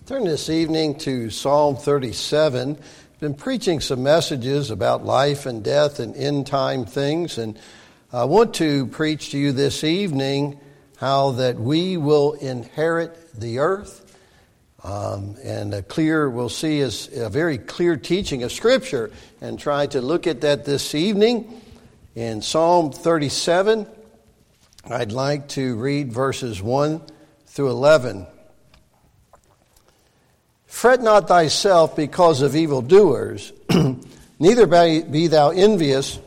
Turn this evening to Psalm 37. I've been preaching some messages about life and death and end-time things, and I want to preach to you this evening how that we will inherit the earth. We'll see is a very clear teaching of Scripture, and try to look at that this evening. In Psalm 37, I'd like to read verses 1 through 11. Fret not thyself because of evildoers, neither be thou envious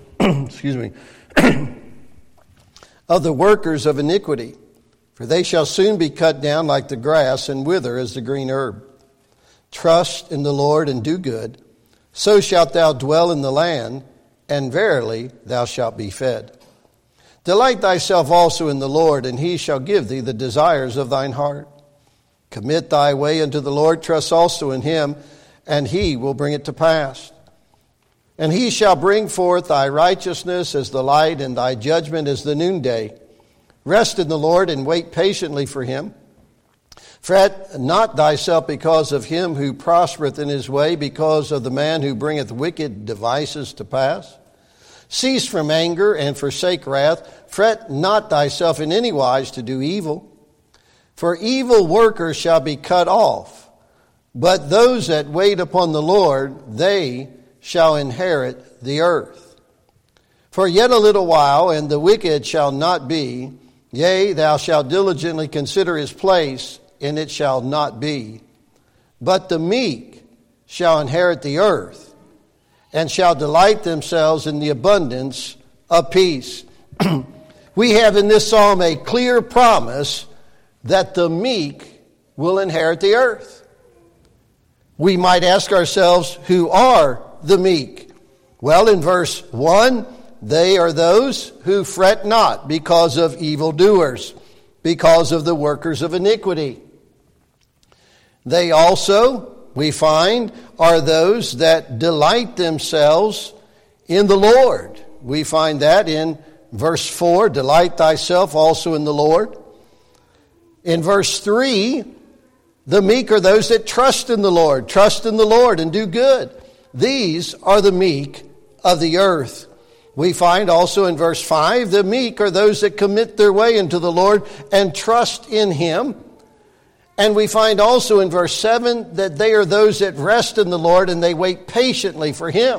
of the workers of iniquity, for they shall soon be cut down like the grass and wither as the green herb. Trust in the Lord and do good, so shalt thou dwell in the land, and verily thou shalt be fed. Delight thyself also in the Lord, and he shall give thee the desires of thine heart. Commit thy way unto the Lord, trust also in him, and he will bring it to pass. And he shall bring forth thy righteousness as the light, and thy judgment as the noonday. Rest in the Lord, and wait patiently for him. Fret not thyself because of him who prospereth in his way, because of the man who bringeth wicked devices to pass. Cease from anger, and forsake wrath. Fret not thyself in any wise to do evil. For evil workers shall be cut off, but those that wait upon the Lord, they shall inherit the earth. For yet a little while, and the wicked shall not be. Yea, thou shalt diligently consider his place, and it shall not be. But the meek shall inherit the earth, and shall delight themselves in the abundance of peace. We have in this psalm a clear promise that the meek will inherit the earth. We might ask ourselves, who are the meek? Well, in verse 1, they are those who fret not because of evildoers, because of the workers of iniquity. They also, we find, are those that delight themselves in the Lord. We find that in verse 4, delight thyself also in the Lord. In verse 3, the meek are those that trust in the Lord and do good. These are the meek of the earth. We find also in verse 5, the meek are those that commit their way into the Lord and trust in him. And we find also in verse 7 that they are those that rest in the Lord and they wait patiently for him.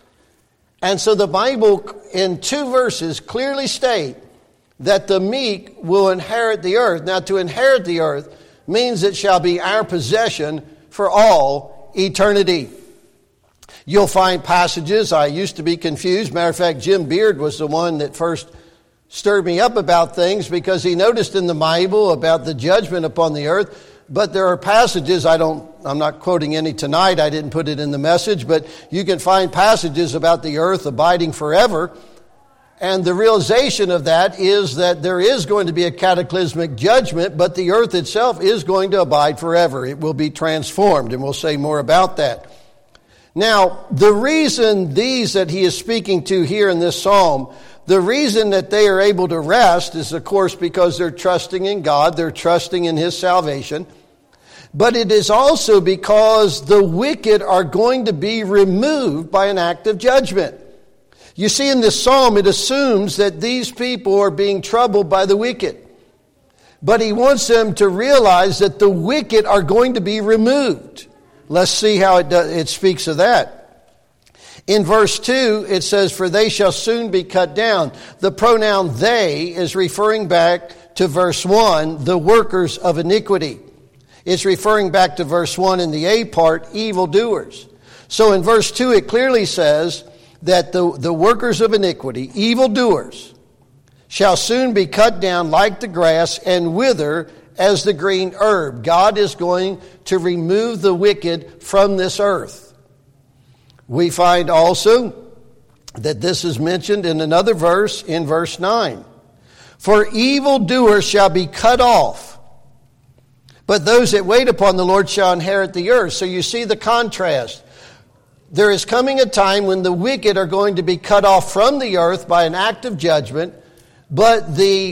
And so the Bible in 2 verses clearly state that the meek will inherit the earth. Now, to inherit the earth means it shall be our possession for all eternity. You'll find passages, I used to be confused. Matter of fact, Jim Beard was the one that first stirred me up about things, because he noticed in the Bible about the judgment upon the earth. But there are passages, I'm not quoting any tonight, I didn't put it in the message, but you can find passages about the earth abiding forever. And the realization of that is that there is going to be a cataclysmic judgment, but the earth itself is going to abide forever. It will be transformed, and we'll say more about that. Now, the reason these that he is speaking to here in this psalm, the reason that they are able to rest is, of course, because they're trusting in God, they're trusting in his salvation. But it is also because the wicked are going to be removed by an act of judgment. You see, in this psalm, it assumes that these people are being troubled by the wicked. But he wants them to realize that the wicked are going to be removed. Let's see how it speaks of that. In verse 2, it says, for they shall soon be cut down. The pronoun they is referring back to verse 1, the workers of iniquity. It's referring back to verse 1 in the A part, evildoers. So in verse 2, it clearly says that the workers of iniquity, evildoers, shall soon be cut down like the grass and wither as the green herb. God is going to remove the wicked from this earth. We find also that this is mentioned in another verse, in verse 9. For evildoers shall be cut off, but those that wait upon the Lord shall inherit the earth. So you see the contrast. There is coming a time when the wicked are going to be cut off from the earth by an act of judgment, but the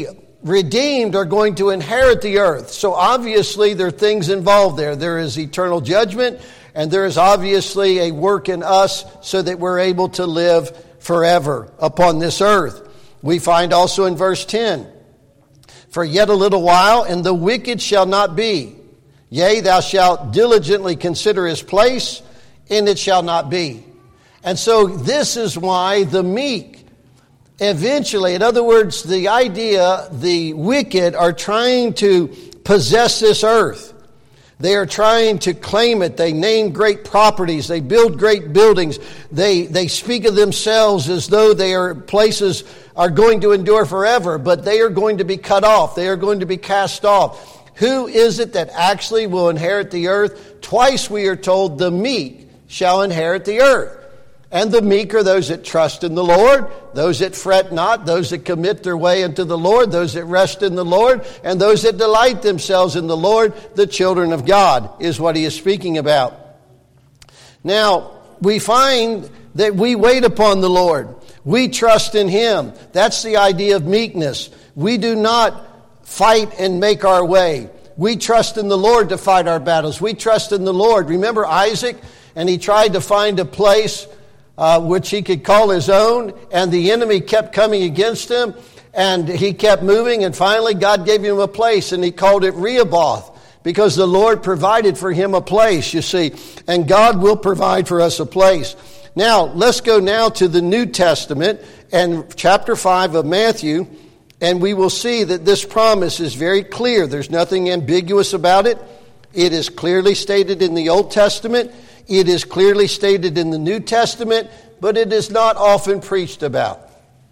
redeemed are going to inherit the earth. So obviously there are things involved there. There is eternal judgment, and there is obviously a work in us so that we're able to live forever upon this earth. We find also in verse 10, for yet a little while, and the wicked shall not be. Yea, thou shalt diligently consider his place, and it shall not be. And so this is why the meek eventually, in other words, the idea, the wicked are trying to possess this earth. They are trying to claim it. They name great properties. They build great buildings. They speak of themselves as though their places are going to endure forever, but they are going to be cut off. They are going to be cast off. Who is it that actually will inherit the earth? Twice we are told the meek shall inherit the earth. And the meek are those that trust in the Lord, those that fret not, those that commit their way unto the Lord, those that rest in the Lord, and those that delight themselves in the Lord, the children of God, is what he is speaking about. Now, we find that we wait upon the Lord. We trust in him. That's the idea of meekness. We do not fight and make our way. We trust in the Lord to fight our battles. We trust in the Lord. Remember Isaac? And he tried to find a place which he could call his own, and the enemy kept coming against him, and he kept moving, and finally God gave him a place, and he called it Rehoboth, because the Lord provided for him a place, you see, and God will provide for us a place. Now, let's go now to the New Testament, and chapter 5 of Matthew, and we will see that this promise is very clear. There's nothing ambiguous about it. It is clearly stated in the Old Testament. It is clearly stated in the New Testament, but it is not often preached about.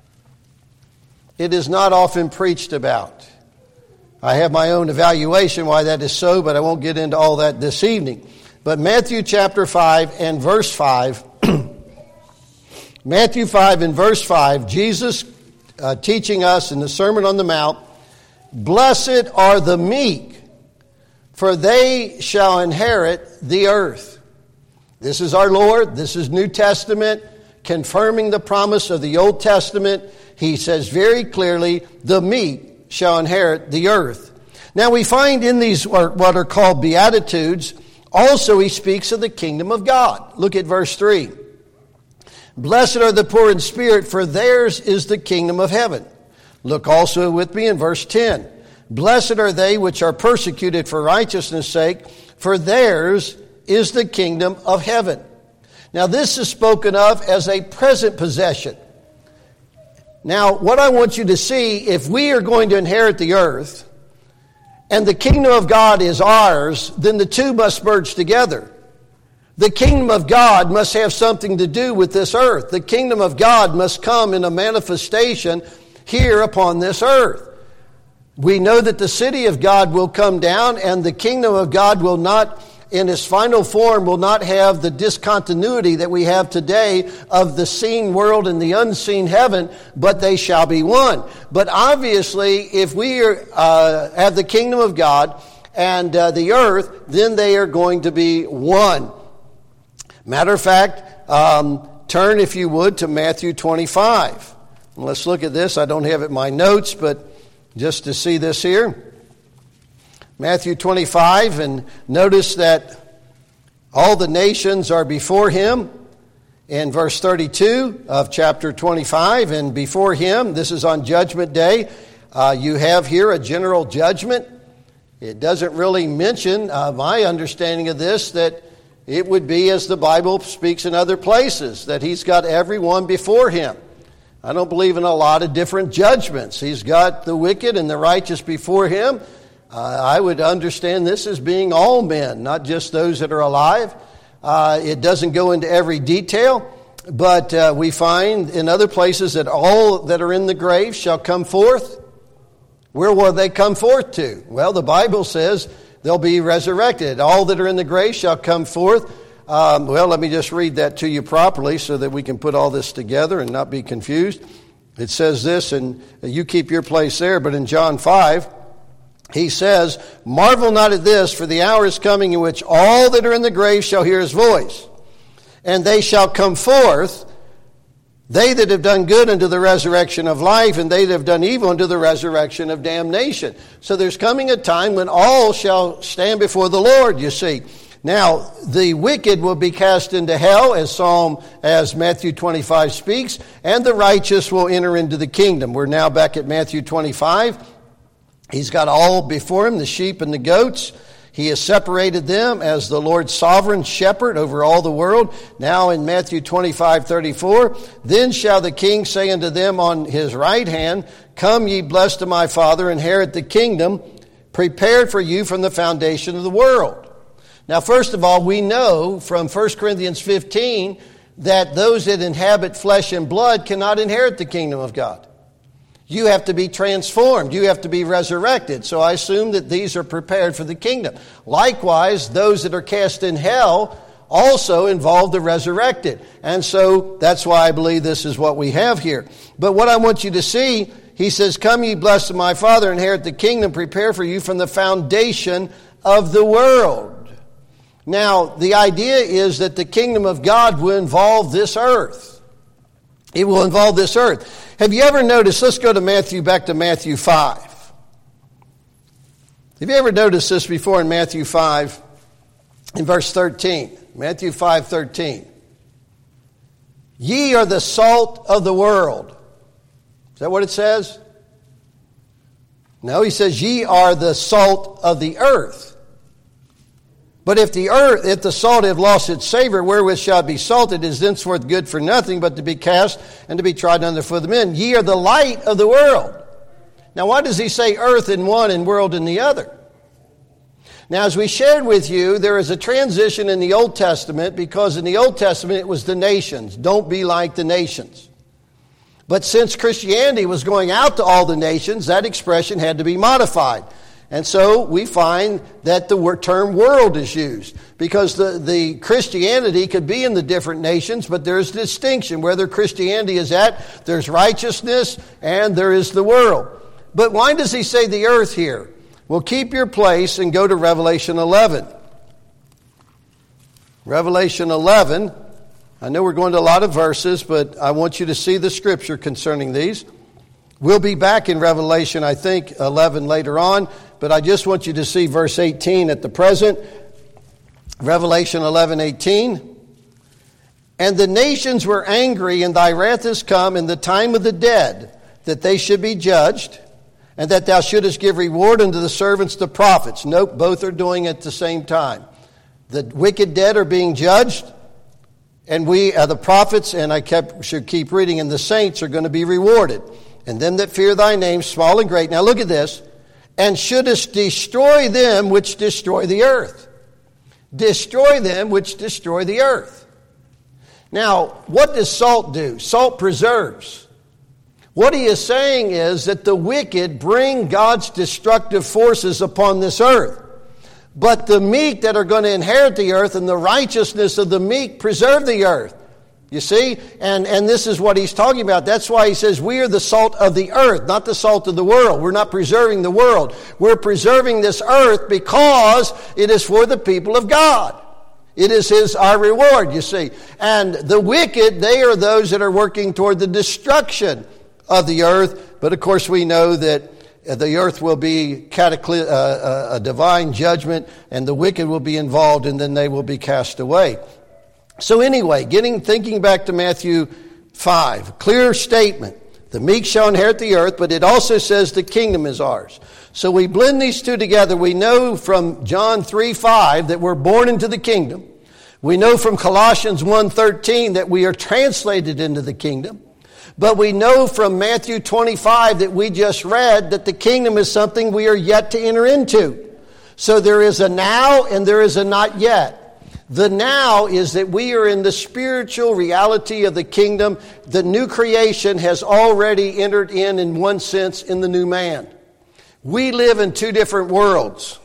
It is not often preached about. I have my own evaluation why that is so, but I won't get into all that this evening. But Matthew chapter 5 and verse 5, Matthew 5 and verse 5, Jesus teaching us in the Sermon on the Mount, blessed are the meek, for they shall inherit the earth. This is our Lord. This is New Testament, confirming the promise of the Old Testament. He says very clearly, the meek shall inherit the earth. Now we find in these what are called Beatitudes, also he speaks of the kingdom of God. Look at verse 3. Blessed are the poor in spirit, for theirs is the kingdom of heaven. Look also with me in verse 10. Blessed are they which are persecuted for righteousness' sake, for theirs is the kingdom of heaven. Now this is spoken of as a present possession. Now what I want you to see, if we are going to inherit the earth, and the kingdom of God is ours, then the two must merge together. The kingdom of God must have something to do with this earth. The kingdom of God must come in a manifestation here upon this earth. We know that the city of God will come down, and the kingdom of God will not, in its final form, will not have the discontinuity that we have today of the seen world and the unseen heaven, but they shall be one. But obviously, if we have the kingdom of God and the earth, then they are going to be one. Matter of fact, turn, if you would, to Matthew 25. Let's look at this. I don't have it in my notes, but just to see this here. Matthew 25, and notice that all the nations are before him in verse 32 of chapter 25, and before him, this is on Judgment Day, you have here a general judgment. It doesn't really mention, my understanding of this, that it would be as the Bible speaks in other places, that he's got everyone before him. I don't believe in a lot of different judgments. He's got the wicked and the righteous before him. I would understand this as being all men, not just those that are alive. It doesn't go into every detail, but we find in other places that all that are in the grave shall come forth. Where will they come forth to? Well, the Bible says they'll be resurrected. All that are in the grave shall come forth. Well, let me just read that to you properly so that we can put all this together and not be confused. It says this, and you keep your place there, but in John 5, he says, marvel not at this, for the hour is coming in which all that are in the grave shall hear his voice. And they shall come forth, They that have done good unto the resurrection of life, and they that have done evil unto the resurrection of damnation. So there's coming a time when all shall stand before the Lord, you see. Now, the wicked will be cast into hell, as Matthew 25 speaks, and the righteous will enter into the kingdom. We're now back at Matthew 25. He's got all before him, the sheep and the goats. He has separated them as the Lord's sovereign shepherd over all the world. Now in Matthew 25:34, then shall the king say unto them on his right hand, come ye blessed of my Father, inherit the kingdom prepared for you from the foundation of the world. Now first of all, we know from 1 Corinthians 15 that those that inhabit flesh and blood cannot inherit the kingdom of God. You have to be transformed. You have to be resurrected. So I assume that these are prepared for the kingdom. Likewise, those that are cast in hell also involve the resurrected. And so that's why I believe this is what we have here. But what I want you to see, he says, come ye blessed of my Father, inherit the kingdom prepared for you from the foundation of the world. Now, the idea is that the kingdom of God will involve this earth. It will involve this earth. Have you ever noticed, let's go to back to Matthew 5. Have you ever noticed this before in Matthew 5, in verse 13? Matthew 5:13. Ye are the salt of the world. Is that what it says? No, he says, ye are the salt of the earth. But if the salt have lost its savor, wherewith shall it be salted, is thenceforth good for nothing, but to be cast and to be trodden under the foot of men. Ye are the light of the world. Now, why does he say earth in one and world in the other? Now, as we shared with you, there is a transition in the Old Testament, because in the Old Testament it was the nations. Don't be like the nations. But since Christianity was going out to all the nations, that expression had to be modified. And so we find that the term world is used, because the Christianity could be in the different nations, but there's distinction. Where their Christianity is at, there's righteousness, and there is the world. But why does he say the earth here? Well, keep your place and go to Revelation 11. Revelation 11. I know we're going to a lot of verses, but I want you to see the scripture concerning these. We'll be back in Revelation, I think, 11 later on, but I just want you to see verse 18 at the present. Revelation 11:18. And the nations were angry, and thy wrath is come in the time of the dead, that they should be judged, and that thou shouldest give reward unto the servants, the prophets. Nope, both are doing it at the same time. The wicked dead are being judged, and we, the prophets, and should keep reading, and the saints are going to be rewarded. And them that fear thy name, small and great. Now look at this. And shouldest destroy them which destroy the earth. Destroy them which destroy the earth. Now, what does salt do? Salt preserves. What he is saying is that the wicked bring God's destructive forces upon this earth. But the meek that are going to inherit the earth and the righteousness of the meek preserve the earth. You see? And this is what he's talking about. That's why he says we are the salt of the earth, not the salt of the world. We're not preserving the world. We're preserving this earth because it is for the people of God. It is our reward, you see. And the wicked, they are those that are working toward the destruction of the earth. But of course we know that the earth will be a divine judgment, and the wicked will be involved, and then they will be cast away. So anyway, thinking back to Matthew 5, clear statement. The meek shall inherit the earth, but it also says the kingdom is ours. So we blend these two together. We know from John 3:5 that we're born into the kingdom. We know from Colossians 1:13 that we are translated into the kingdom. But we know from Matthew 25 that we just read that the kingdom is something we are yet to enter into. So there is a now and there is a not yet. The now is that we are in the spiritual reality of the kingdom. The new creation has already entered in one sense, in the new man. We live in two different worlds.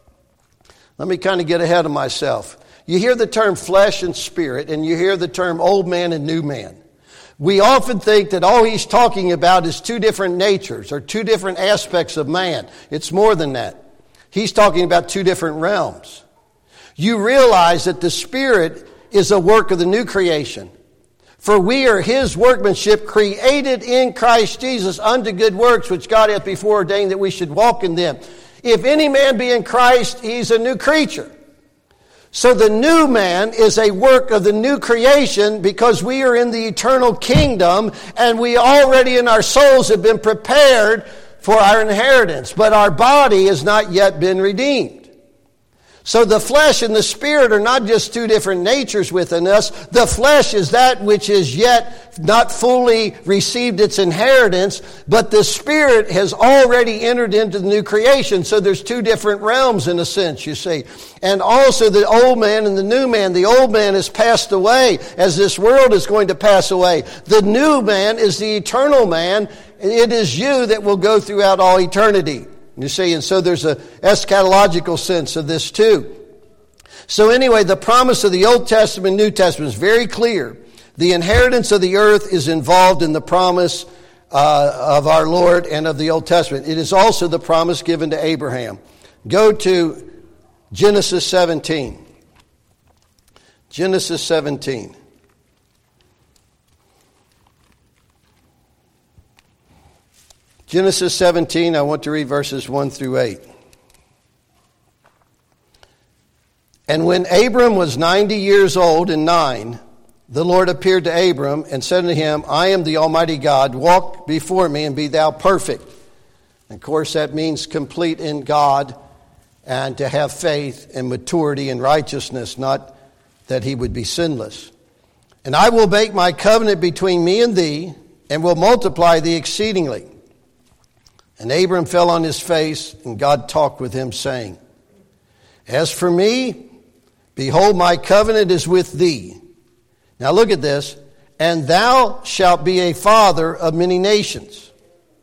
Let me kind of get ahead of myself. You hear the term flesh and spirit, and you hear the term old man and new man. We often think that all he's talking about is two different natures or two different aspects of man. It's more than that. He's talking about two different realms. You realize that the Spirit is a work of the new creation. For we are his workmanship, created in Christ Jesus unto good works, which God hath before ordained that we should walk in them. If any man be in Christ, he's a new creature. So the new man is a work of the new creation because we are in the eternal kingdom and we already in our souls have been prepared for our inheritance. But our body has not yet been redeemed. So the flesh and the spirit are not just two different natures within us. The flesh is that which is yet not fully received its inheritance, but the spirit has already entered into the new creation. So there's two different realms in a sense, you see. And also the old man and the new man. The old man has passed away as this world is going to pass away. The new man is the eternal man. It is you that will go throughout all eternity. You see, and so there's an eschatological sense of this too. So anyway, the promise of the Old Testament, New Testament is very clear. The inheritance of the earth is involved in the promise of our Lord and of the Old Testament. It is also the promise given to Abraham. Go to Genesis 17. Genesis 17. Genesis 17, I want to read verses 1 through 8. And when Abram was 90 years old and 9, the Lord appeared to Abram and said unto him, I am the Almighty God, walk before me and be thou perfect. And of course, that means complete in God and to have faith and maturity and righteousness, not that he would be sinless. And I will make my covenant between me and thee, and will multiply thee exceedingly. And Abram fell on his face, and God talked with him, saying, As for me, behold, my covenant is with thee. Now look at this. And thou shalt be a father of many nations.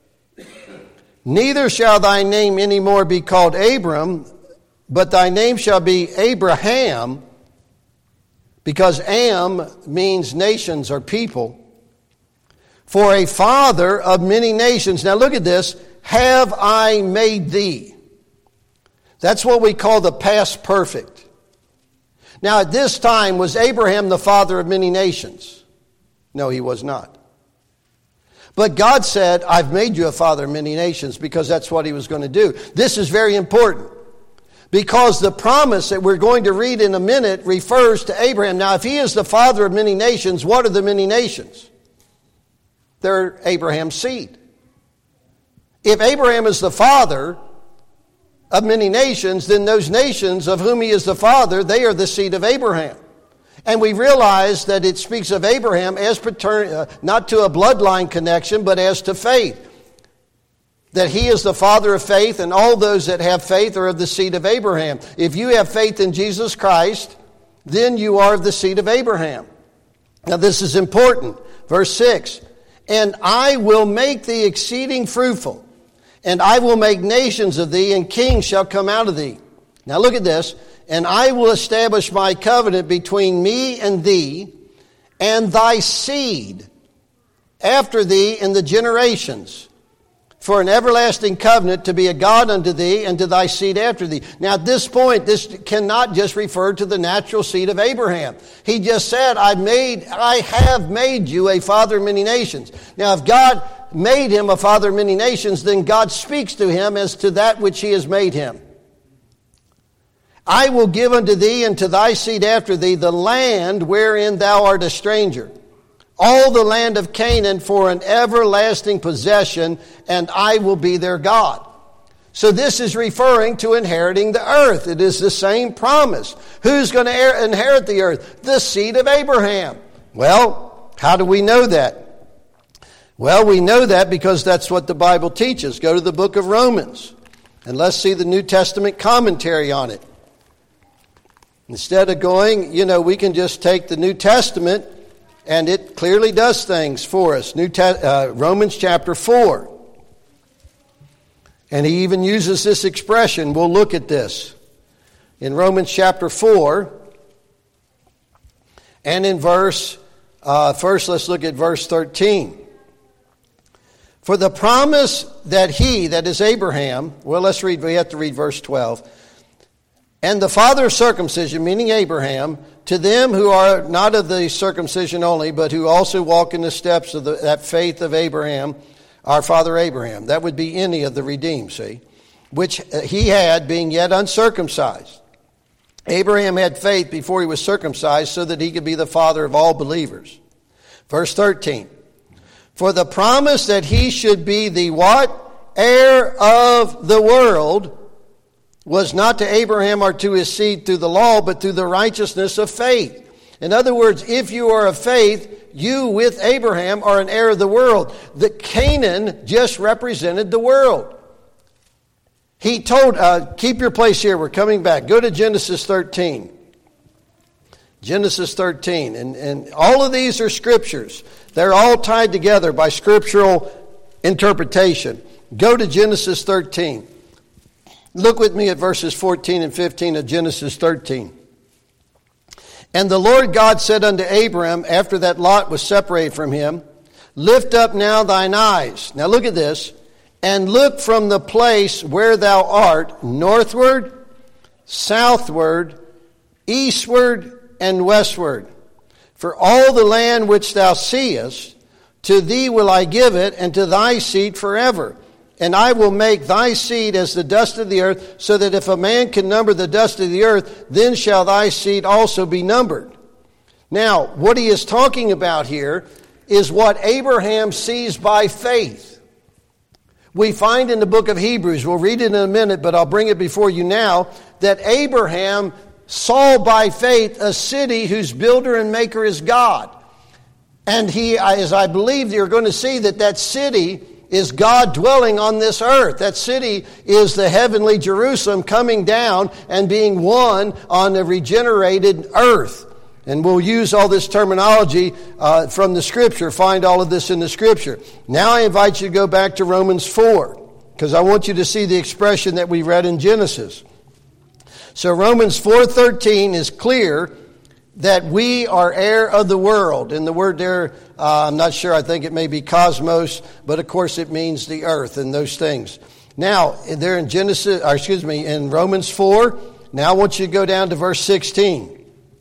Neither shall thy name any more be called Abram, but thy name shall be Abraham, because Am means nations or people. For a father of many nations. Now look at this. Have I made thee? That's what we call the past perfect. Now at this time, was Abraham the father of many nations? No, he was not. But God said, I've made you a father of many nations, because that's what he was going to do. This is very important, because the promise that we're going to read in a minute refers to Abraham. Now if he is the father of many nations, what are the many nations? They're Abraham's seed. If Abraham is the father of many nations, then those nations of whom he is the father, they are the seed of Abraham. And we realize that it speaks of Abraham as not to a bloodline connection, but as to faith. That he is the father of faith, and all those that have faith are of the seed of Abraham. If you have faith in Jesus Christ, then you are of the seed of Abraham. Now this is important. Verse 6, And I will make thee exceeding fruitful, and I will make nations of thee, and kings shall come out of thee. Now look at this. And I will establish my covenant between me and thee, and thy seed after thee in the generations, for an everlasting covenant to be a God unto thee, and to thy seed after thee. Now at this point, this cannot just refer to the natural seed of Abraham. He just said, I have made you a father of many nations. Now if God made him a father of many nations, then God speaks to him as to that which he has made him. I will give unto thee and to thy seed after thee the land wherein thou art a stranger, all the land of Canaan for an everlasting possession, and I will be their God. So this is referring to inheriting the earth. It is the same promise. Who's going to inherit the earth? The seed of Abraham. Well, how do we know that? Well, we know that because that's what the Bible teaches. Go to the book of Romans, and let's see the New Testament commentary on it. Instead of going, we can just take the New Testament, and it clearly does things for us. Romans chapter 4. And he even uses this expression. We'll look at this. In Romans chapter 4, and in first let's look at verse 13. For the promise that he, that is Abraham, we have to read verse 12. And the father of circumcision, meaning Abraham, to them who are not of the circumcision only, but who also walk in the steps of that faith of Abraham, our father Abraham. That would be any of the redeemed, see, which he had being yet uncircumcised. Abraham had faith before he was circumcised so that he could be the father of all believers. Verse 13. For the promise that he should be the what? Heir of the world was not to Abraham or to his seed through the law, but through the righteousness of faith. In other words, if you are of faith, you with Abraham are an heir of the world. The Canaan just represented the world. He told, keep your place here, we're coming back. Go to Genesis 13. Genesis 13. And all of these are scriptures. They're all tied together by scriptural interpretation. Go to Genesis 13. Look with me at verses 14 and 15 of Genesis 13. And the Lord God said unto Abram, after that Lot was separated from him, lift up now thine eyes. Now look at this. And look from the place where thou art, northward, southward, eastward, and westward. For all the land which thou seest, to thee will I give it, and to thy seed forever. And I will make thy seed as the dust of the earth, so that if a man can number the dust of the earth, then shall thy seed also be numbered. Now, what he is talking about here is what Abraham sees by faith. We find in the book of Hebrews, we'll read it in a minute, but I'll bring it before you now, that Abraham saw by faith a city whose builder and maker is God. And he, as I believe you're going to see, that city is God dwelling on this earth. That city is the heavenly Jerusalem coming down and being one on the regenerated earth. And we'll use all this terminology from the Scripture, find all of this in the Scripture. Now I invite you to go back to Romans 4, because I want you to see the expression that we read in Genesis. So Romans 4:13 is clear that we are heir of the world. And the word there, I'm not sure, I think it may be cosmos, but of course it means the earth and those things. Now, there in Romans 4, now I want you to go down to verse 16.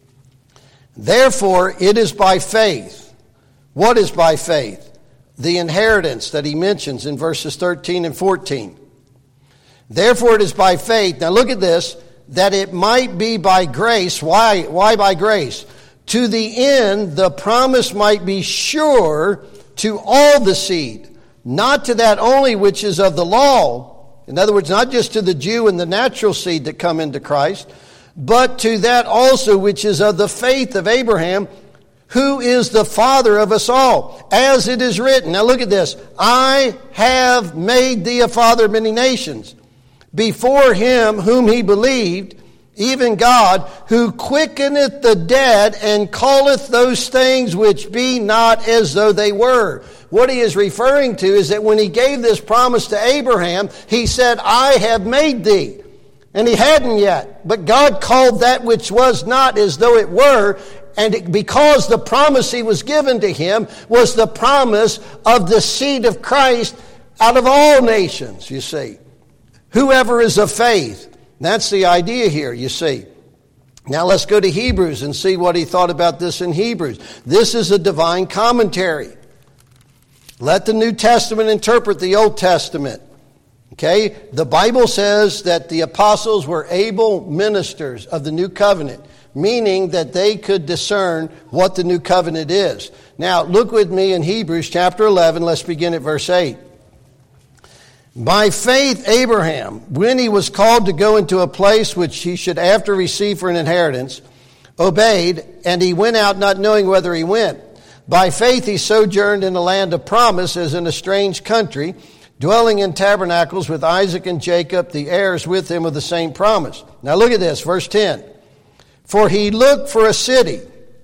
Therefore, it is by faith. What is by faith? The inheritance that he mentions in verses 13 and 14. Therefore, it is by faith. Now look at this. That it might be by grace. Why by grace? To the end the promise might be sure to all the seed, not to that only which is of the law. In other words, not just to the Jew and the natural seed that come into Christ, but to that also which is of the faith of Abraham, who is the father of us all. As it is written, now look at this, I have made thee a father of many nations, before him whom he believed, even God, who quickeneth the dead and calleth those things which be not as though they were. What he is referring to is that when he gave this promise to Abraham, he said, I have made thee. And he hadn't yet. But God called that which was not as though it were. And because the promise he was given to him was the promise of the seed of Christ out of all nations, you see. Whoever is of faith. That's the idea here, you see. Now let's go to Hebrews and see what he thought about this in Hebrews. This is a divine commentary. Let the New Testament interpret the Old Testament. Okay? The Bible says that the apostles were able ministers of the new covenant, meaning that they could discern what the new covenant is. Now look with me in Hebrews chapter 11. Let's begin at verse 8. By faith, Abraham, when he was called to go into a place which he should after receive for an inheritance, obeyed, and he went out not knowing whither he went. By faith, he sojourned in a land of promise as in a strange country, dwelling in tabernacles with Isaac and Jacob, the heirs with him of the same promise. Now look at this, verse 10. For he looked for a city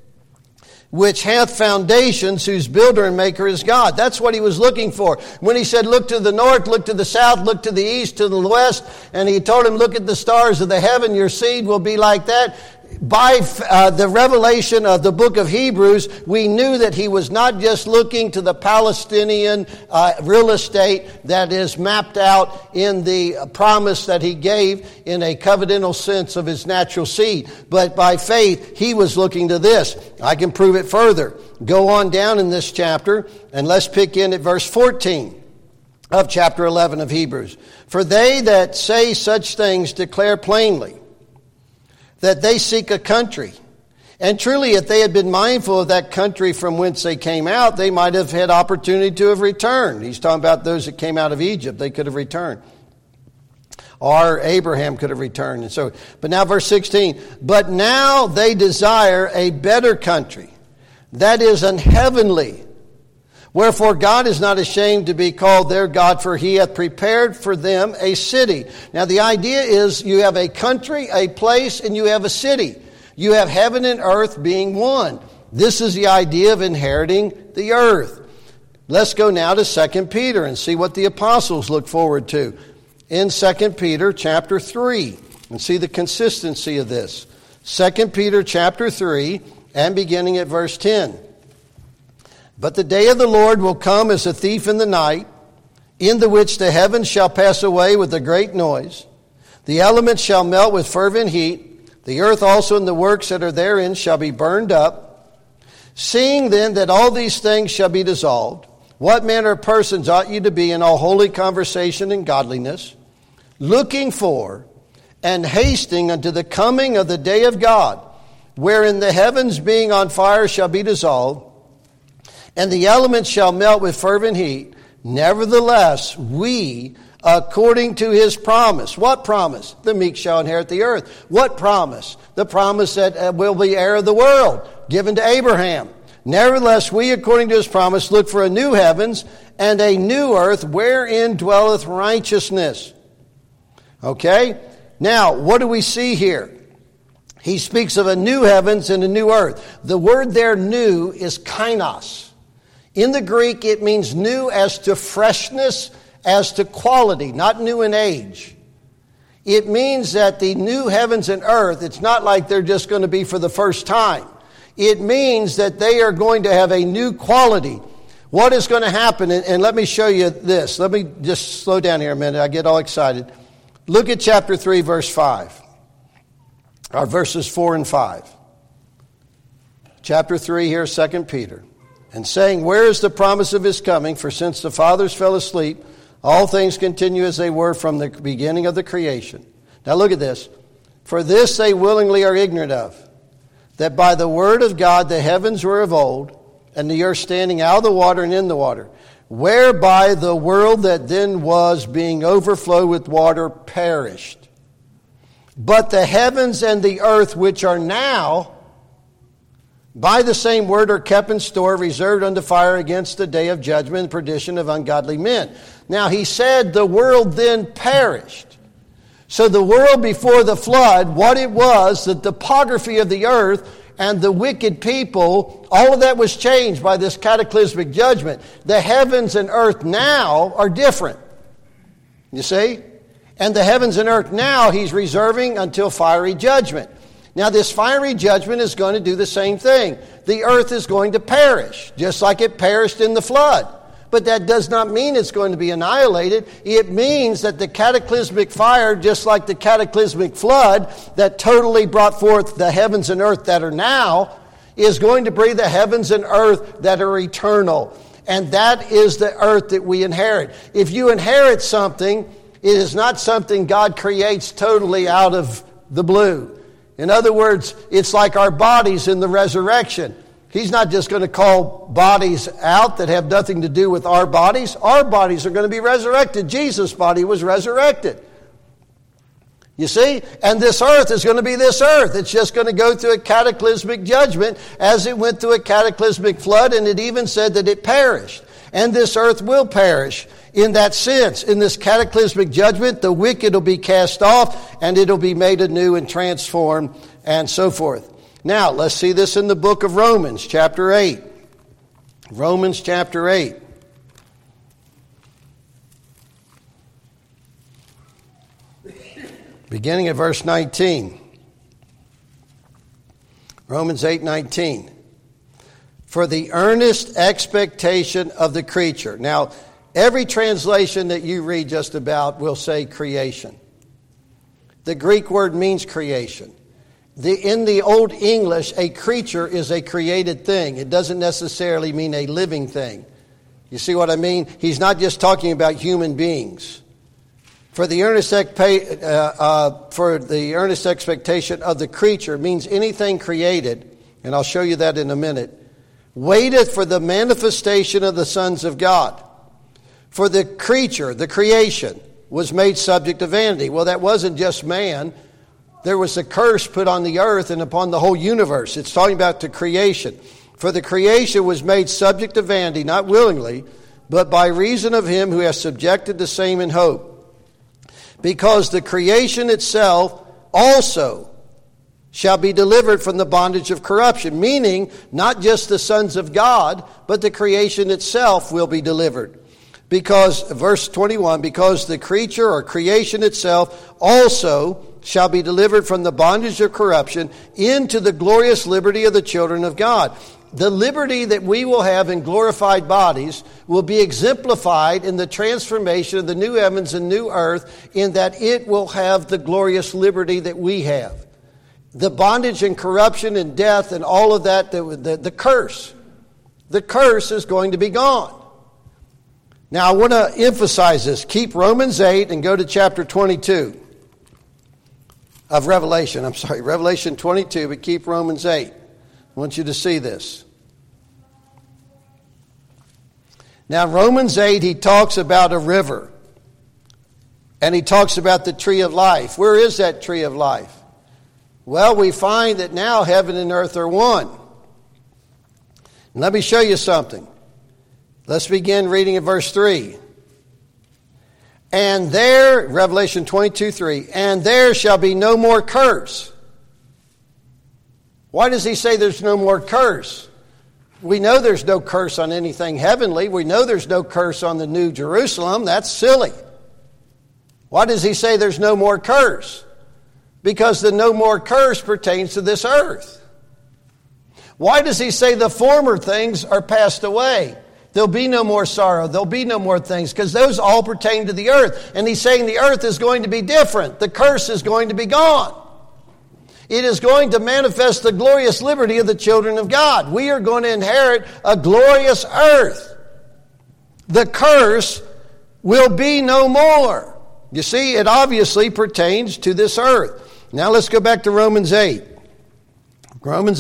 which hath foundations, whose builder and maker is God. That's what he was looking for. When he said, look to the north, look to the south, look to the east, to the west, and he told him, look at the stars of the heaven, your seed will be like that. by the revelation of the book of Hebrews, we knew that he was not just looking to the Palestinian real estate that is mapped out in the promise that he gave in a covenantal sense of his natural seed. But by faith, he was looking to this. I can prove it further. Go on down in this chapter, and let's pick in at verse 14 of chapter 11 of Hebrews. For they that say such things declare plainly that they seek a country. And truly, if they had been mindful of that country from whence they came out, they might have had opportunity to have returned. He's talking about those that came out of Egypt. They could have returned. Or Abraham could have returned. And so, but now verse 16. But now they desire a better country, that is an heavenly. Wherefore God is not ashamed to be called their God, for he hath prepared for them a city. Now the idea is you have a country, a place, and you have a city. You have heaven and earth being one. This is the idea of inheriting the earth. Let's go now to 2 Peter and see what the apostles look forward to. In 2 Peter chapter 3, and see the consistency of this. 2 Peter chapter 3, and beginning at verse 10. But the day of the Lord will come as a thief in the night, in the which the heavens shall pass away with a great noise. The elements shall melt with fervent heat. The earth also and the works that are therein shall be burned up. Seeing then that all these things shall be dissolved, what manner of persons ought you to be in all holy conversation and godliness, looking for and hasting unto the coming of the day of God, wherein the heavens being on fire shall be dissolved, and the elements shall melt with fervent heat. Nevertheless, we, according to his promise. What promise? The meek shall inherit the earth. What promise? The promise that will be heir of the world, given to Abraham. Nevertheless, we, according to his promise, look for a new heavens and a new earth, wherein dwelleth righteousness. Okay? Now, what do we see here? He speaks of a new heavens and a new earth. The word there, new, is kainos. In the Greek, it means new as to freshness, as to quality, not new in age. It means that the new heavens and earth, it's not like they're just going to be for the first time. It means that they are going to have a new quality. What is going to happen? And let me show you this. Let me just slow down here a minute. I get all excited. Look at chapter 3, verse 5. Or verses 4 and 5. Chapter 3 here, 2 Peter. And saying, where is the promise of his coming? For since the fathers fell asleep, all things continue as they were from the beginning of the creation. Now look at this. For this they willingly are ignorant of, that by the word of God the heavens were of old, and the earth standing out of the water and in the water, whereby the world that then was, being overflowed with water, perished. But the heavens and the earth which are now, by the same word are kept in store, reserved unto fire against the day of judgment and perdition of ungodly men. Now he said the world then perished. So the world before the flood, what it was, the topography of the earth and the wicked people, all of that was changed by this cataclysmic judgment. The heavens and earth now are different. You see? And the heavens and earth now he's reserving until fiery judgment. Now this fiery judgment is going to do the same thing. The earth is going to perish, just like it perished in the flood. But that does not mean it's going to be annihilated. It means that the cataclysmic fire, just like the cataclysmic flood that totally brought forth the heavens and earth that are now, is going to bring the heavens and earth that are eternal. And that is the earth that we inherit. If you inherit something, it is not something God creates totally out of the blue. In other words, it's like our bodies in the resurrection. He's not just going to call bodies out that have nothing to do with our bodies. Our bodies are going to be resurrected. Jesus' body was resurrected. You see? And this earth is going to be this earth. It's just going to go through a cataclysmic judgment as it went through a cataclysmic flood, and it even said that it perished. And this earth will perish in that sense. In this cataclysmic judgment, the wicked will be cast off, and it'll be made anew and transformed, and so forth. Now, let's see this in the book of Romans, chapter 8. Romans, chapter 8. Beginning at verse 19. Romans 8:19. For the earnest expectation of the creature. Now, every translation that you read just about will say creation. The Greek word means creation. In the Old English, a creature is a created thing. It doesn't necessarily mean a living thing. You see what I mean? He's not just talking about human beings. For the earnest expectation of the creature means anything created, and I'll show you that in a minute, waiteth for the manifestation of the sons of God. For the creature, the creation, was made subject to vanity. Well, that wasn't just man. There was a curse put on the earth and upon the whole universe. It's talking about the creation. For the creation was made subject to vanity, not willingly, but by reason of him who has subjected the same in hope. Because the creation itself also shall be delivered from the bondage of corruption. Meaning, not just the sons of God, but the creation itself will be delivered. Because, verse 21, because the creature or creation itself also shall be delivered from the bondage of corruption into the glorious liberty of the children of God. The liberty that we will have in glorified bodies will be exemplified in the transformation of the new heavens and new earth, in that it will have the glorious liberty that we have. The bondage and corruption and death and all of that, the curse is going to be gone. Now I want to emphasize this. Keep Romans 8 and go to chapter 22 of Revelation. Revelation 22, but keep Romans 8. I want you to see this. Now, Romans 8, he talks about a river. And he talks about the tree of life. Where is that tree of life? Well, we find that now heaven and earth are one. And let me show you something. Let's begin reading at verse 3. And there, Revelation 22:3, and there shall be no more curse. Why does he say there's no more curse? We know there's no curse on anything heavenly. We know there's no curse on the New Jerusalem. That's silly. Why does he say there's no more curse? Because the no more curse pertains to this earth. Why does he say the former things are passed away? There'll be no more sorrow. There'll be no more things, because those all pertain to the earth. And he's saying the earth is going to be different. The curse is going to be gone. It is going to manifest the glorious liberty of the children of God. We are going to inherit a glorious earth. The curse will be no more. You see, it obviously pertains to this earth. Now let's go back to Romans 8. Romans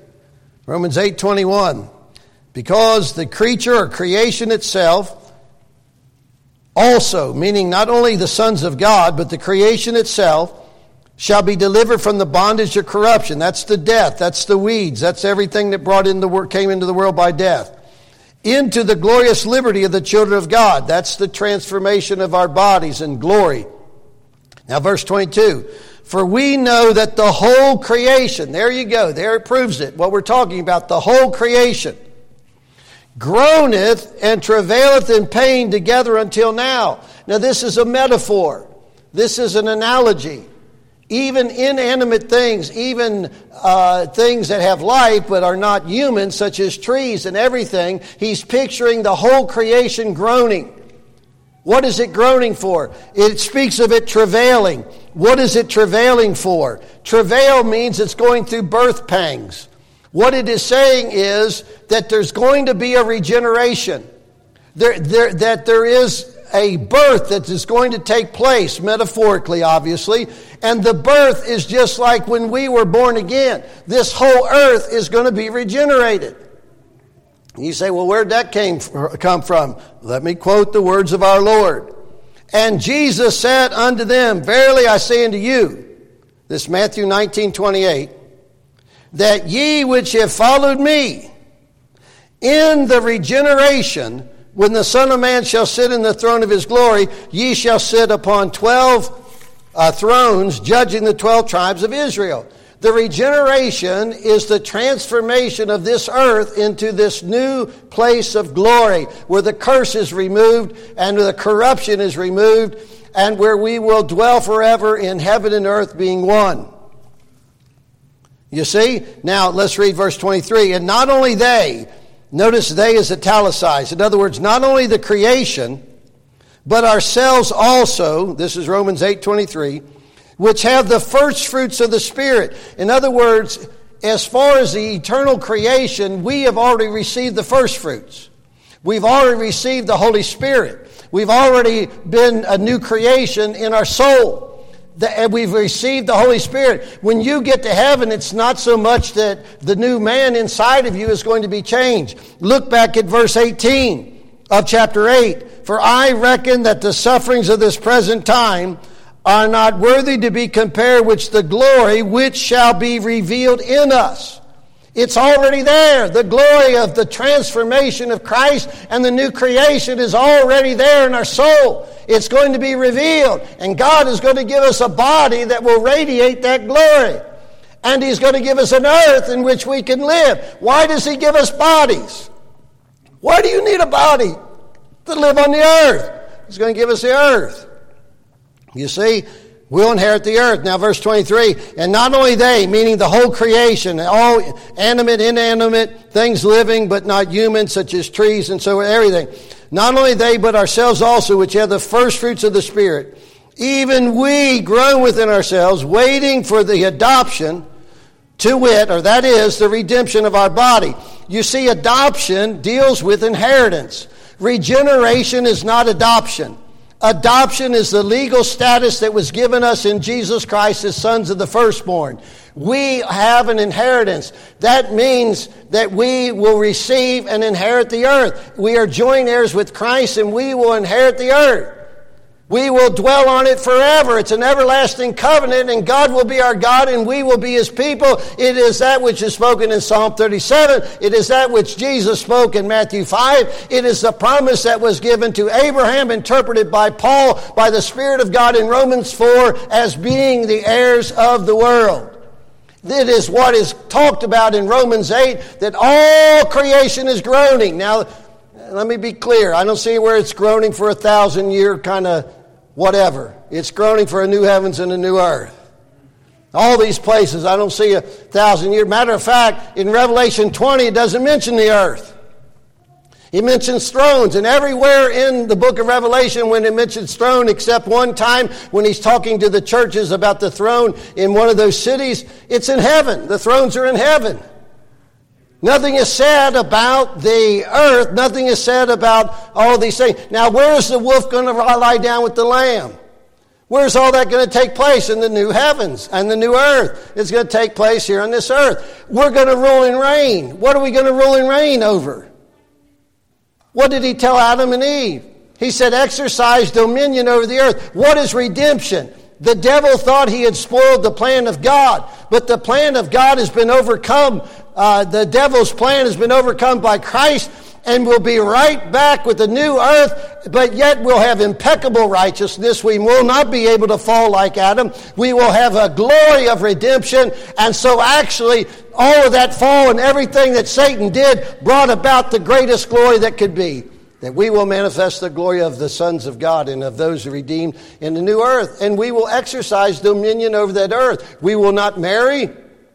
8:21. Because the creature or creation itself also, meaning not only the sons of God, but the creation itself, shall be delivered from the bondage of corruption. That's the death. That's the weeds. That's everything that came into the world by death. Into the glorious liberty of the children of God. That's the transformation of our bodies in glory. Now verse 22. For we know that the whole creation, there you go, there it proves it, what we're talking about, the whole creation, groaneth and travaileth in pain together until now. Now this is a metaphor. This is an analogy. Even inanimate things, even things that have life but are not human, such as trees and everything, he's picturing the whole creation groaning. What is it groaning for? It speaks of it travailing. What is it travailing for? Travail means it's going through birth pangs. What it is saying is that there's going to be a regeneration. That there is a birth that is going to take place, metaphorically, obviously. And the birth is just like when we were born again. This whole earth is going to be regenerated. You say, well, where'd that come from? Let me quote the words of our Lord. And Jesus said unto them, verily I say unto you, this Matthew 19:28, that ye which have followed me in the regeneration, when the Son of Man shall sit in the throne of his glory, ye shall sit upon 12 thrones, judging the 12 tribes of Israel. The regeneration is the transformation of this earth into this new place of glory, where the curse is removed and the corruption is removed, and where we will dwell forever in heaven and earth being one. You see? Now, let's read verse 23. And not only they, notice they is italicized. In other words, not only the creation, but ourselves also, this is Romans 8:23, which have the first fruits of the Spirit. In other words, as far as the eternal creation, we have already received the first fruits. We've already received the Holy Spirit. We've already been a new creation in our soul. We've received the Holy Spirit. When you get to heaven, it's not so much that the new man inside of you is going to be changed. Look back at verse 18 of chapter 8. For I reckon that the sufferings of this present time are not worthy to be compared with the glory which shall be revealed in us. It's already there. The glory of the transformation of Christ and the new creation is already there in our soul. It's going to be revealed. And God is going to give us a body that will radiate that glory. And He's going to give us an earth in which we can live. Why does He give us bodies? Why do you need a body to live on the earth? He's going to give us the earth. You see, we'll inherit the earth. Now verse 23, and not only they, meaning the whole creation, all animate, inanimate, things living but not human, such as trees and so everything. Not only they, but ourselves also, which have the first fruits of the Spirit. Even we groan within ourselves, waiting for the adoption, to wit, or that is, the redemption of our body. You see, adoption deals with inheritance. Regeneration is not adoption. Adoption is the legal status that was given us in Jesus Christ as sons of the firstborn. We have an inheritance. That means that we will receive and inherit the earth. We are joint heirs with Christ and we will inherit the earth. We will dwell on it forever. It's an everlasting covenant, and God will be our God and we will be His people. It is that which is spoken in Psalm 37. It is that which Jesus spoke in Matthew 5. It is the promise that was given to Abraham, interpreted by Paul, by the Spirit of God in Romans 4, as being the heirs of the world. It is what is talked about in Romans 8, that all creation is groaning. Now, let me be clear. I don't see where it's groaning for 1,000-year kind of whatever. It's groaning for a new heavens and a new earth. All these places, I don't see 1,000 years. Matter of fact, in Revelation 20, it doesn't mention the earth. It mentions thrones, and everywhere in the book of Revelation when it mentions throne, except one time when he's talking to the churches about the throne in one of those cities, it's in heaven. The thrones are in heaven. Nothing is said about the earth. Nothing is said about all these things. Now, where's the wolf going to lie down with the lamb? Where's all that going to take place? In the new heavens and the new earth. It's going to take place here on this earth. We're going to rule and reign. What are we going to rule and reign over? What did He tell Adam and Eve? He said, exercise dominion over the earth. What is redemption? The devil thought he had spoiled the plan of God, but the plan of God has been overcome. The devil's plan has been overcome by Christ, and we'll be right back with the new earth, but yet we'll have impeccable righteousness. We will not be able to fall like Adam. We will have a glory of redemption, and so actually all of that fall and everything that Satan did brought about the greatest glory that could be. That we will manifest the glory of the sons of God and of those who are redeemed in the new earth. And we will exercise dominion over that earth. We will not marry,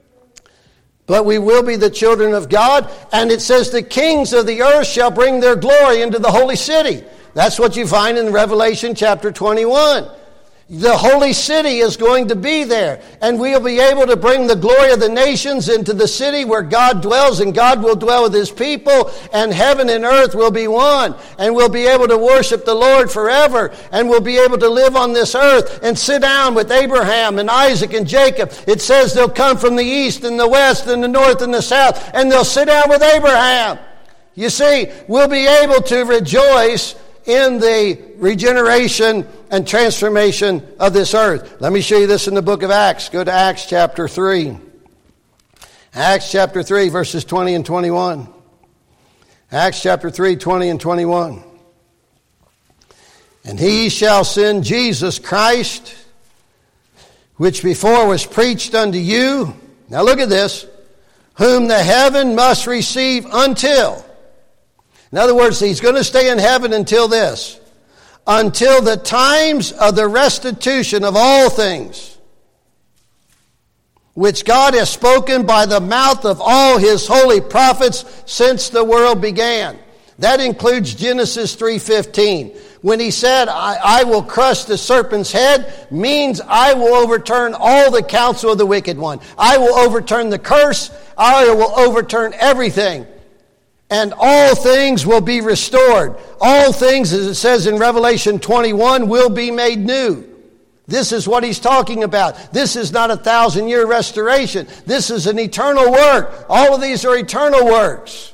but we will be the children of God. And it says the kings of the earth shall bring their glory into the holy city. That's what you find in Revelation chapter 21. The holy city is going to be there, and we'll be able to bring the glory of the nations into the city where God dwells, and God will dwell with His people, and heaven and earth will be one, and we'll be able to worship the Lord forever, and we'll be able to live on this earth and sit down with Abraham and Isaac and Jacob. It says they'll come from the east and the west and the north and the south, and they'll sit down with Abraham. You see, we'll be able to rejoice in the regeneration and transformation of this earth. Let me show you this in the book of Acts. Go to Acts chapter 3. Acts chapter 3, verses 20 and 21. Acts chapter 3, 20 and 21. And He shall send Jesus Christ, which before was preached unto you. Now look at this. Whom the heaven must receive until. In other words, He's going to stay in heaven until this. Until the times of the restitution of all things. which God has spoken by the mouth of all his holy prophets since the world began. That includes Genesis 3:15. When he said, I will crush the serpent's head, means I will overturn all the counsel of the wicked one. I will overturn the curse. I will overturn everything. And all things will be restored. All things, as it says in Revelation 21, will be made new. This is what he's talking about. This is not a 1,000-year restoration. This is an eternal work. All of these are eternal works.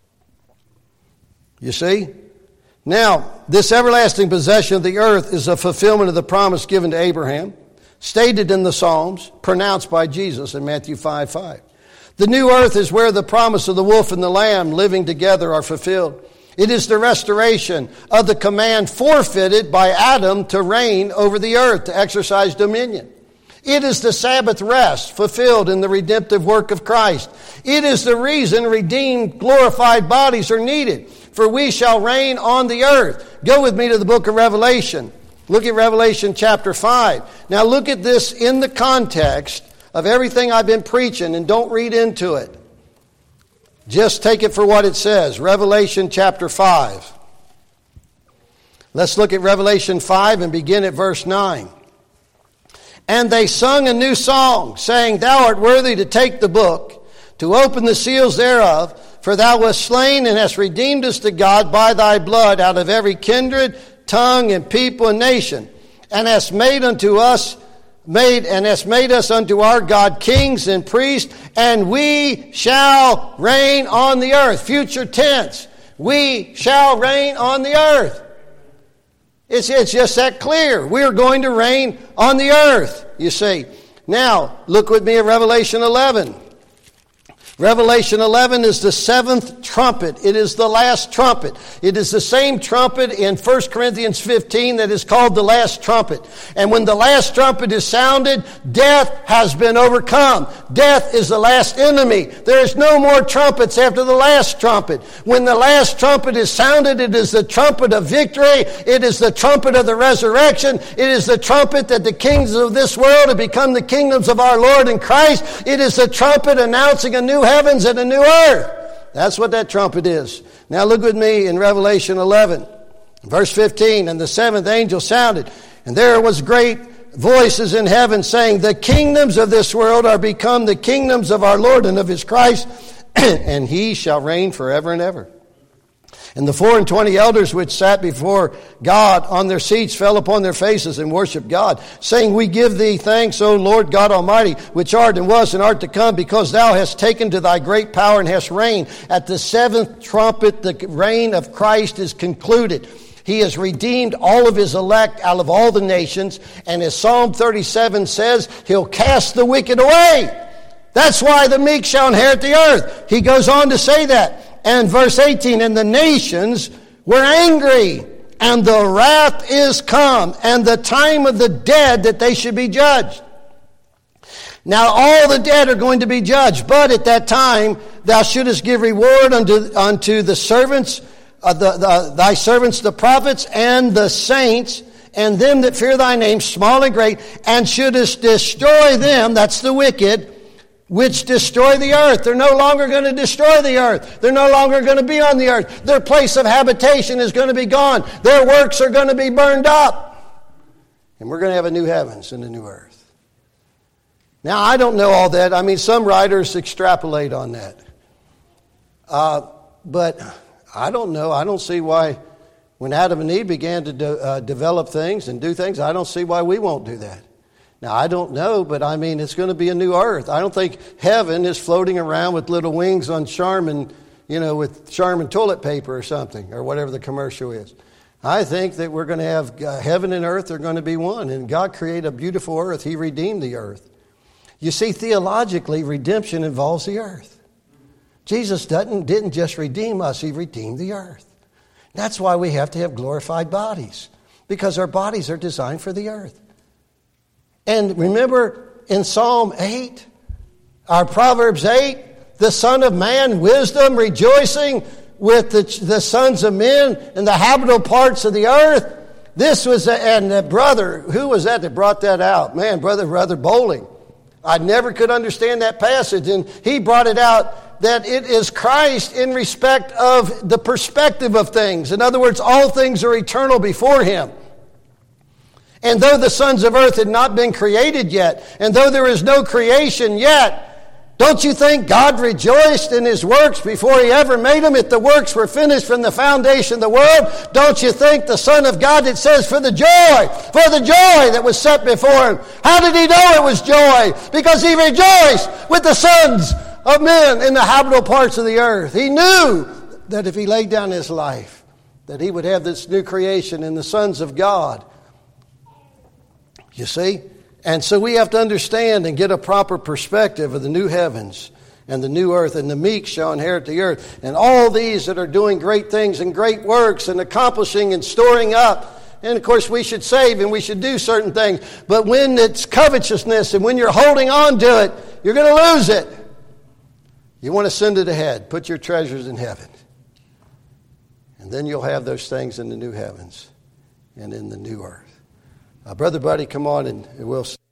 You see? Now, this everlasting possession of the earth is a fulfillment of the promise given to Abraham, stated in the Psalms, pronounced by Jesus in Matthew 5:5. The new earth is where the promise of the wolf and the lamb living together are fulfilled. It is the restoration of the command forfeited by Adam to reign over the earth, to exercise dominion. It is the Sabbath rest fulfilled in the redemptive work of Christ. It is the reason redeemed, glorified bodies are needed, for we shall reign on the earth. Go with me to the book of Revelation. Look at Revelation chapter 5. Now look at this in the context of everything I've been preaching, and don't read into it. Just take it for what it says. Revelation chapter 5. Let's look at Revelation 5 and begin at verse 9. And they sung a new song, saying, Thou art worthy to take the book, to open the seals thereof, for thou wast slain and hast redeemed us to God by thy blood out of every kindred, tongue, and people and nation, and hast made us unto our God kings and priests, and we shall reign on the earth. Future tense. We shall reign on the earth. It's just that clear. We're going to reign on the earth, you see. Now, look with me at Revelation 11. Revelation 11 is the seventh trumpet. It is the last trumpet. It is the same trumpet in 1 Corinthians 15 that is called the last trumpet. And when the last trumpet is sounded, death has been overcome. Death is the last enemy. There is no more trumpets after the last trumpet. When the last trumpet is sounded, it is the trumpet of victory. It is the trumpet of the resurrection. It is the trumpet that the kings of this world have become the kingdoms of our Lord in Christ. It is the trumpet announcing a new heavens and a new earth. That's what that trumpet is. Now look with me in Revelation 11, verse 15. And the seventh angel sounded, and there was great voices in heaven saying, The kingdoms of this world are become the kingdoms of our Lord and of his Christ, and he shall reign forever and ever. And the 24 elders which sat before God on their seats fell upon their faces and worshiped God, saying, We give thee thanks, O Lord God Almighty, which art and was and art to come, because thou hast taken to thy great power and hast reigned. At the seventh trumpet, the reign of Christ is concluded. He has redeemed all of his elect out of all the nations, and as Psalm 37 says, he'll cast the wicked away. That's why the meek shall inherit the earth. He goes on to say that. And verse 18, and the nations were angry, and the wrath is come, and the time of the dead that they should be judged. Now all the dead are going to be judged, but at that time thou shouldest give reward unto the servants, thy servants the prophets, and the saints, and them that fear thy name, small and great, and shouldest destroy them, that's the wicked, which destroy the earth. They're no longer going to destroy the earth. They're no longer going to be on the earth. Their place of habitation is going to be gone. Their works are going to be burned up. And we're going to have a new heavens and a new earth. Now, I don't know all that. I mean, some writers extrapolate on that. But I don't know. I don't see why when Adam and Eve began to develop things and do things, I don't see why we won't do that. Now, I don't know, but I mean, it's going to be a new earth. I don't think heaven is floating around with little wings on Charmin, with Charmin toilet paper or something, or whatever the commercial is. I think that we're going to have heaven and earth are going to be one, and God created a beautiful earth. He redeemed the earth. You see, theologically, redemption involves the earth. Jesus didn't just redeem us, he redeemed the earth. That's why we have to have glorified bodies, because our bodies are designed for the earth. And remember in Psalm 8, or Proverbs 8, the Son of Man, wisdom, rejoicing with the sons of men in the habitable parts of the earth. This was, and the brother, who was that brought that out? Man, Brother Bowling. I never could understand that passage, and he brought it out that it is Christ in respect of the perspective of things. In other words, all things are eternal before him. And though the sons of earth had not been created yet, and though there is no creation yet, don't you think God rejoiced in his works before he ever made them? If the works were finished from the foundation of the world, don't you think the Son of God, it says, for the joy that was set before him. How did he know it was joy? Because he rejoiced with the sons of men in the habitable parts of the earth. He knew that if he laid down his life, that he would have this new creation in the sons of God. You see? And so we have to understand and get a proper perspective of the new heavens and the new earth, and the meek shall inherit the earth. And all these that are doing great things and great works and accomplishing and storing up. And of course we should save and we should do certain things. But when it's covetousness and when you're holding on to it, you're going to lose it. You want to send it ahead. Put your treasures in heaven. And then you'll have those things in the new heavens and in the new earth. Brother Buddy, come on and we'll